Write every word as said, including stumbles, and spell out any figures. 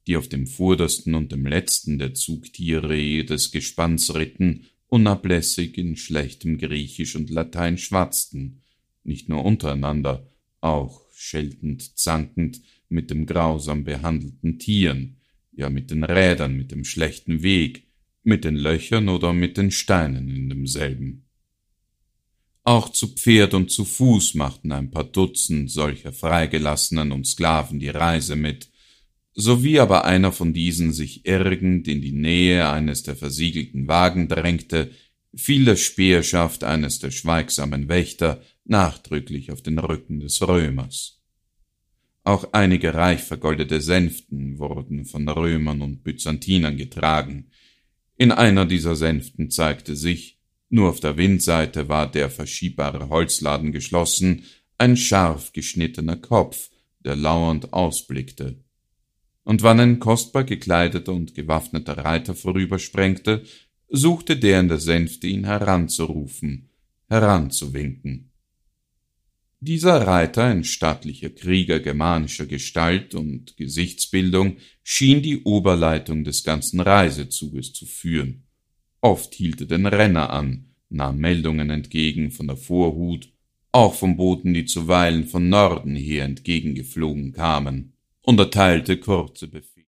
die auf dem vordersten und dem letzten der Zugtiere des Gespanns ritten, unablässig in schlechtem Griechisch und Latein schwatzten, nicht nur untereinander, auch scheltend, zankend mit dem grausam behandelten Tieren, ja mit den Rädern, mit dem schlechten Weg, mit den Löchern oder mit den Steinen in demselben. Auch zu Pferd und zu Fuß machten ein paar Dutzend solcher Freigelassenen und Sklaven die Reise mit, sowie aber einer von diesen sich ärgernd in die Nähe eines der versiegelten Wagen drängte, fiel der Speerschaft eines der schweigsamen Wächter nachdrücklich auf den Rücken des Römers. Auch einige reich vergoldete Sänften wurden von Römern und Byzantinern getragen. In einer dieser Sänften zeigte sich, nur auf der Windseite war der verschiebbare Holzladen geschlossen, ein scharf geschnittener Kopf, der lauernd ausblickte. Und wann ein kostbar gekleideter und gewaffneter Reiter vorübersprengte, suchte der in der Sänfte ihn heranzurufen, heranzuwinken. Dieser Reiter, ein stattlicher Krieger germanischer Gestalt und Gesichtsbildung, schien die Oberleitung des ganzen Reisezuges zu führen. Oft hielt er den Renner an, nahm Meldungen entgegen von der Vorhut, auch von Boten, die zuweilen von Norden her entgegengeflogen kamen, und erteilte kurze Befehle.